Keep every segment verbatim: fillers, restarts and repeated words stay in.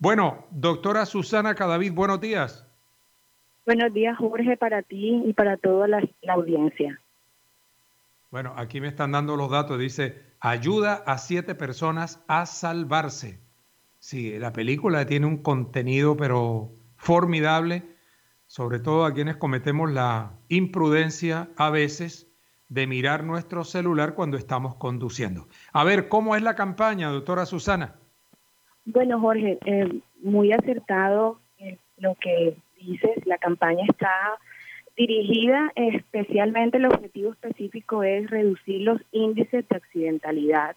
Bueno, doctora Susana Cadavid, buenos días. Buenos días, Jorge, para ti y para toda la, la audiencia. Bueno, aquí me están dando los datos. Dice, ayuda a siete personas a salvarse. Sí, la película tiene un contenido, pero formidable, sobre todo a quienes cometemos la imprudencia a veces de mirar nuestro celular cuando estamos conduciendo. A ver, ¿cómo es la campaña, doctora Susana? Bueno, Jorge, eh, muy acertado eh, lo que dices. La campaña está dirigida especialmente, el objetivo específico es reducir los índices de accidentalidad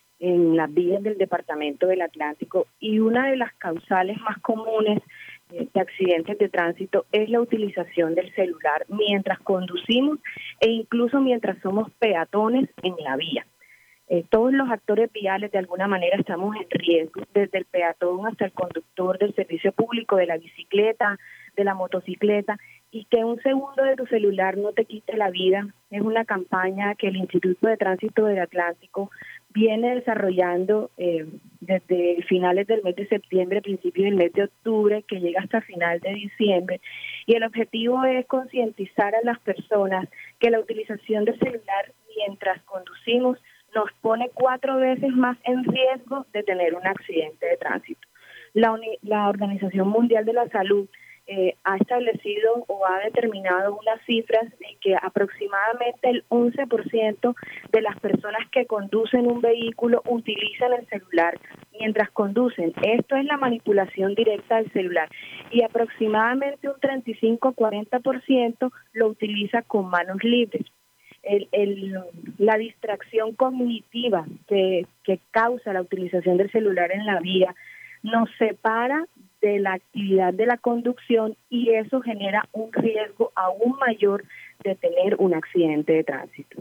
en las vías del Departamento del Atlántico, y una de las causales más comunes eh, de accidentes de tránsito es la utilización del celular mientras conducimos e incluso mientras somos peatones en la vía. Eh, todos los actores viales de alguna manera estamos en riesgo, desde el peatón hasta el conductor del servicio público, de la bicicleta, de la motocicleta, y que un segundo de tu celular no te quite la vida. Es una campaña que el Instituto de Tránsito del Atlántico viene desarrollando eh, desde finales del mes de septiembre, principios del mes de octubre, que llega hasta final de diciembre, y el objetivo es concientizar a las personas que la utilización del celular mientras conducimos nos pone cuatro veces más en riesgo de tener un accidente de tránsito. La, uni- la Organización Mundial de la Salud eh, ha establecido o ha determinado unas cifras de que aproximadamente el once por ciento de las personas que conducen un vehículo utilizan el celular mientras conducen. Esto es la manipulación directa del celular, y aproximadamente un treinta y cinco a cuarenta por ciento lo utiliza con manos libres. El, el, la distracción cognitiva que, que causa la utilización del celular en la vía nos separa de la actividad de la conducción, y eso genera un riesgo aún mayor de tener un accidente de tránsito.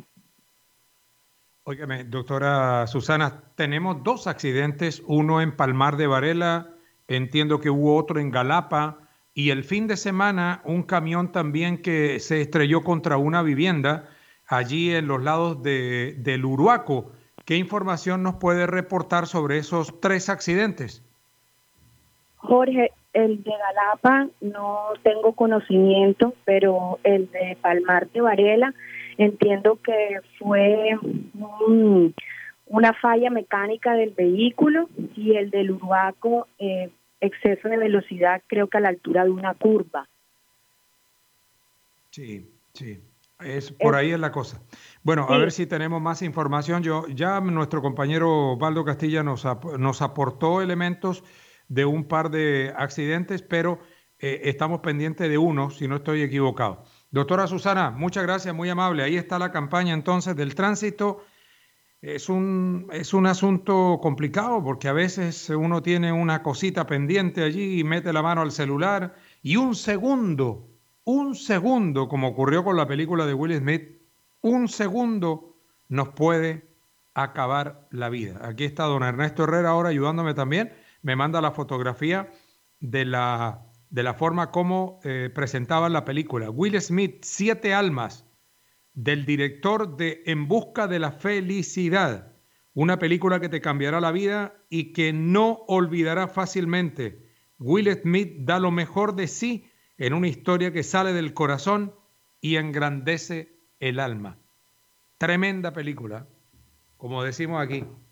Óigame, doctora Susana, tenemos dos accidentes, uno en Palmar de Varela, entiendo que hubo otro en Galapa, y el fin de semana un camión también que se estrelló contra una vivienda allí en los lados de, del Uruaco. ¿Qué información nos puede reportar sobre esos tres accidentes? Jorge, el de Galapa no tengo conocimiento, pero el de Palmar de Varela entiendo que fue un, una falla mecánica del vehículo, y el del Uruaco, eh, exceso de velocidad, creo que a la altura de una curva. Sí, sí. Es, por Es, ahí es la cosa. Bueno, a ver sí, si tenemos más información. Yo, ya nuestro compañero Valdo Castilla nos, ap nos aportó elementos de un par de accidentes, pero eh, estamos pendientes de uno, si no estoy equivocado. Doctora Susana, muchas gracias, muy amable. Ahí está la campaña entonces del tránsito. Es un, es un asunto complicado porque a veces uno tiene una cosita pendiente allí y mete la mano al celular y un segundo, un segundo, como ocurrió con la película de Will Smith, un segundo nos puede acabar la vida. Aquí está don Ernesto Herrera ahora ayudándome también. Me manda la fotografía de la, de la forma como eh, presentaban la película. Will Smith, Siete Almas, del director de En Busca de la Felicidad, una película que te cambiará la vida y que no olvidarás fácilmente. Will Smith da lo mejor de sí en una historia que sale del corazón y engrandece el alma. Tremenda película, como decimos aquí.